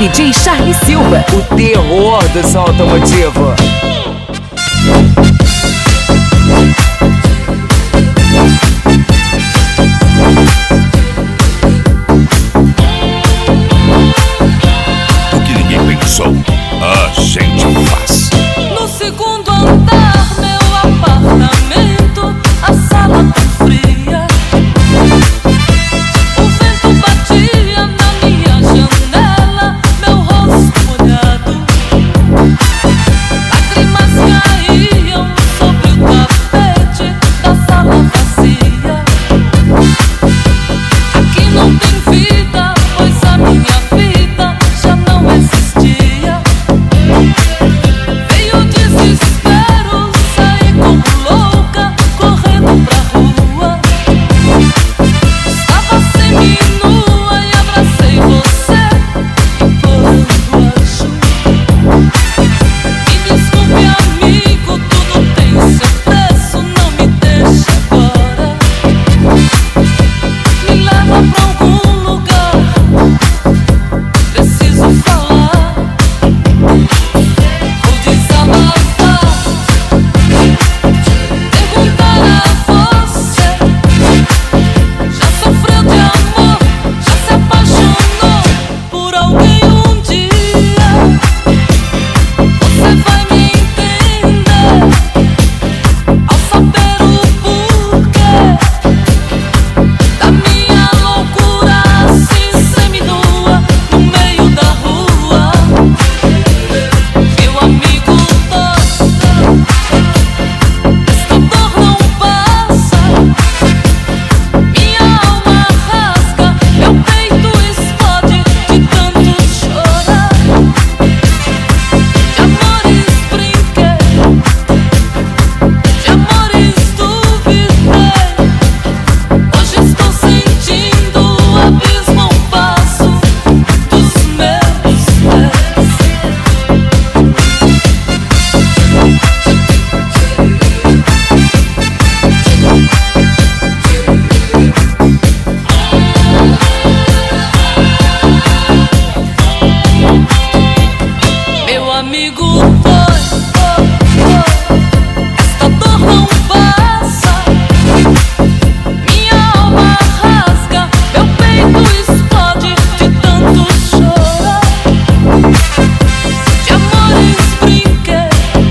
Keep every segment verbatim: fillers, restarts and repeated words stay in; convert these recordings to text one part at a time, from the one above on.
D J Charlie Silva, o terror do som automotivo. O que ninguém pensou, a gente faz. No segundo andar, meu apartamento, a sala tá fria. O vento batia na minha janela, meu rosto molhado. Lágrimas caíam sobre o tapete da sala vazia. Aqui não tem vida, pois a minha vida já não existia. Veio o desespero, saí como louca, correndo pra rua. Estava semi-nua e abracei você, implorando ajuda. Me desculpe, amigo, tudo tem seu preço, não me deixe agora. Me leva pra algum lugar, preciso falar. Vou desabafar, perguntar a você. Já sofreu de amor, já se apaixonou por alguém um dia? Você vai me entender ao saber o porquê da minha loucura, assim seminua no meio da rua. Meu amigo doido, esta dor não passa. Minha alma rasga, meu peito explode de tanto chorar. De amores brinquei, de amores duvidei. Hoje estou sentindo o abismo ao passo dos meus pés. Meu amigo foi, foi, foi. Esta dor não passa. Minha alma rasga, meu peito explode de tanto chorar. De amores brinquei,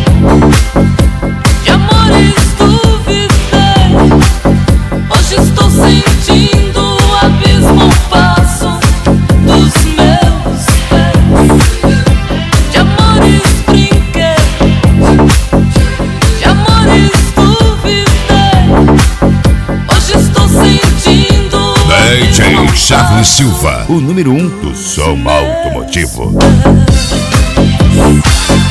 de amores duvidei. Hoje estou sentindo o abismo ao passo dos meus pés. De amores brinquei, de amores duvidei. Hoje estou sentindo D J Charlie Silva, o número um do som automotivo. pés.